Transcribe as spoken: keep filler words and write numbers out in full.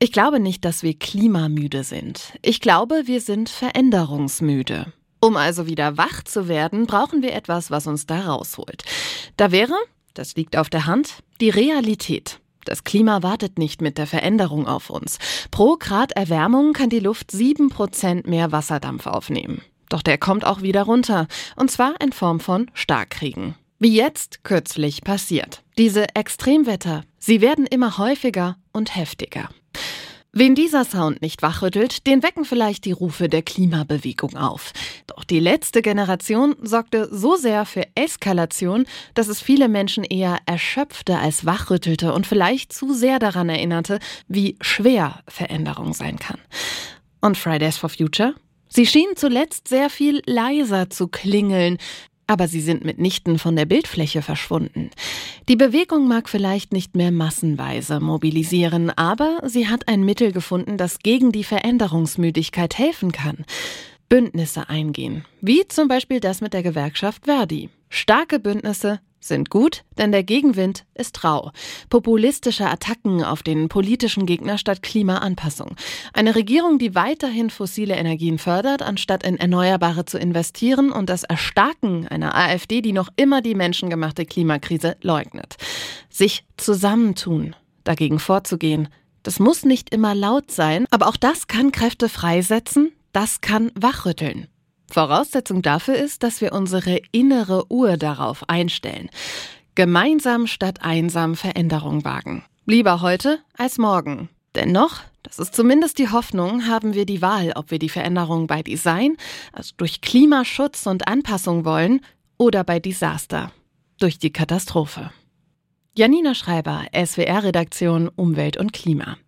Ich glaube nicht, dass wir klimamüde sind. Ich glaube, wir sind veränderungsmüde. Um also wieder wach zu werden, brauchen wir etwas, was uns da rausholt. Da wäre, das liegt auf der Hand, die Realität. Das Klima wartet nicht mit der Veränderung auf uns. Pro Grad Erwärmung kann die Luft sieben Prozent mehr Wasserdampf aufnehmen. Doch der kommt auch wieder runter, und zwar in Form von Starkregen. Wie jetzt kürzlich passiert. Diese Extremwetter, sie werden immer häufiger und heftiger. Wen dieser Sound nicht wachrüttelt, den wecken vielleicht die Rufe der Klimabewegung auf. Doch die letzte Generation sorgte so sehr für Eskalation, dass es viele Menschen eher erschöpfte als wachrüttelte und vielleicht zu sehr daran erinnerte, wie schwer Veränderung sein kann. Und Fridays for Future? Sie schienen zuletzt sehr viel leiser zu klingeln, aber sie sind mitnichten von der Bildfläche verschwunden. Die Bewegung mag vielleicht nicht mehr massenweise mobilisieren, aber sie hat ein Mittel gefunden, das gegen die Veränderungsmüdigkeit helfen kann. Bündnisse eingehen, wie zum Beispiel das mit der Gewerkschaft Verdi. Starke Bündnisse sind gut, denn der Gegenwind ist rau. Populistische Attacken auf den politischen Gegner statt Klimaanpassung. Eine Regierung, die weiterhin fossile Energien fördert, anstatt in Erneuerbare zu investieren, und das Erstarken einer AfD, die noch immer die menschengemachte Klimakrise leugnet. Sich zusammentun, dagegen vorzugehen, das muss nicht immer laut sein, aber auch das kann Kräfte freisetzen, das kann wachrütteln. Voraussetzung dafür ist, dass wir unsere innere Uhr darauf einstellen. Gemeinsam statt einsam Veränderung wagen. Lieber heute als morgen. Dennoch, das ist zumindest die Hoffnung, haben wir die Wahl, ob wir die Veränderung bei Design, also durch Klimaschutz und Anpassung wollen, oder bei Desaster, durch die Katastrophe. Janina Schreiber, S W R-Redaktion Umwelt und Klima.